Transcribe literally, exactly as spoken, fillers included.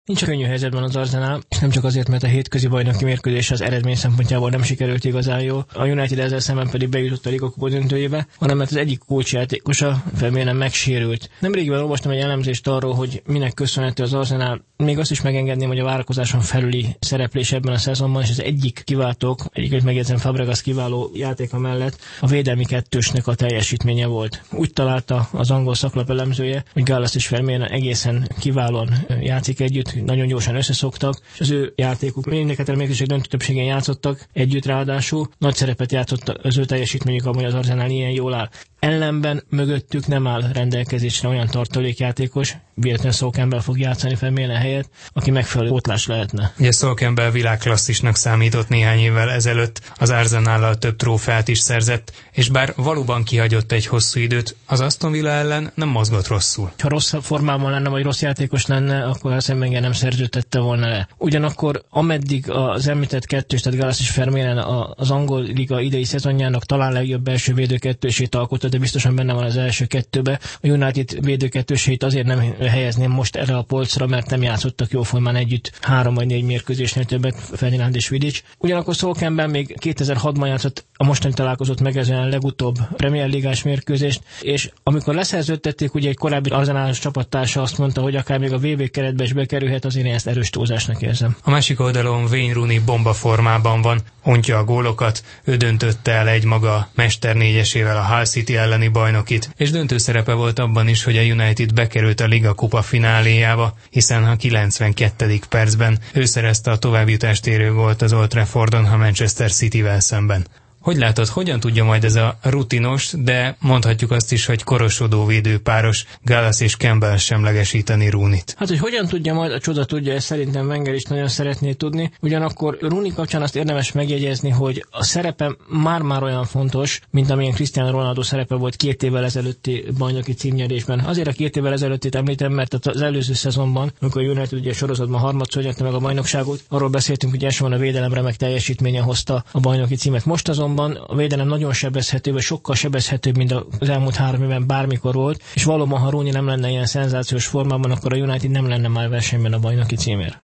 Nincs könnyű helyzetben az Arsenal, nem csak azért, mert a hétközi bajnoki mérkőzés az eredmény szempontjából nem sikerült igazán jó, a United ezzel szemben pedig bejutott a Liga kupa döntőjébe, hanem mert az egyik kulcsjátékosa felmérem megsérült. Nemrégiben olvastam egy elemzést arról, hogy minek köszönhető az Arsenal. Még azt is megengedném, hogy a várakozáson felüli szereplés ebben a szezonban, és az egyik kiváltók, egyiket megjegyzem Fabregas kiváló játéka mellett a védelmi kettősnek a teljesítménye volt. Úgy találta az angol szaklap elemzője, hogy Gallas és Firmino egészen kiválóan játszik együtt, nagyon gyorsan összeszoktak, és az ő játékuk mindeket a mérkőzések döntő többségén játszottak együtt, ráadásul nagy szerepet játszott az ő teljesítményük, amely az Arsenal ilyen jól áll. Ellenben mögöttük nem áll rendelkezésre olyan tartalékjátékos, véletlenül Sol Campbell fog játszani Firmino helyett, aki megfelelő pótlás lehetne. Ugye Sol Campbell világklasszisnak számított néhány évvel ezelőtt, az Arsenallal több trófeát is szerzett, és bár valóban kihagyott egy hosszú időt, az Aston Villa ellen nem mozgott rosszul. Ha rossz formában lenne, vagy rossz játékos lenne, akkor azt engem nem szerződtette volna le. Ugyanakkor ameddig az említett kettős, tehát Gallas és Firmino az angol liga idei szezonjának talán legjobb belső védőkettősét alkotta, de biztosan benne van az első kettőbe. A United védőkettősét azért nem helyezném most erre a polcra, mert nem játszottak jóformán együtt három vagy négy mérkőzésnél többet Ferdinand és Vidic. Ugyanakkor Sol Campbell még kétezer-hatban játszott a mostani találkozott megezően legutóbb Premier Ligás mérkőzést, és amikor leszerződtették, ugye egy korábbi Arsenalos csapattársa azt mondta, hogy akár még a vé bé keretbe is bekerülhet, azért én ezt erős túlzásnak érzem. A másik oldalon Wayne Rooney bomba formában van, ontja a gólokat, ő döntötte el egymaga mester négyesével a Hull City elleni bajnokit, és döntő szerepe volt abban is, hogy a United bekerült a Liga kupa fináléjába, hiszen a kilencvenkettedik percben ő szerezte a továbbjutást érő gólt az Old Traffordon a Manchester Cityvel szemben. Hogy látod, hogyan tudja majd ez a rutinos, de mondhatjuk azt is, hogy korosodó védőpáros Gallas és Campbell semlegesíteni Rooneyt? Hát, hogy hogyan tudja majd, a csoda tudja, ezt szerintem Wenger is nagyon szeretné tudni. Ugyanakkor Rooney kapcsán azt érdemes megjegyezni, hogy a szerepe már-már olyan fontos, mint amilyen Cristiano Ronaldo szerepe volt két évvel ezelőtti bajnoki címnyerésben. Azért a két évvel ezelőttit említem, mert az előző szezonban, amikor a United ugye sorozatban harmadszor nyerte meg a bajnokságot, arról beszéltünk, hogy elsősorban a védelem remek teljesítménye hozta a bajnoki címet. Most azon a védelem nagyon sebezhető, vagy sokkal sebezhetőbb, mint az elmúlt három évben bármikor volt, és valóban, ha Rooney nem lenne ilyen szenzációs formában, akkor a United nem lenne már versenyben a bajnoki címért.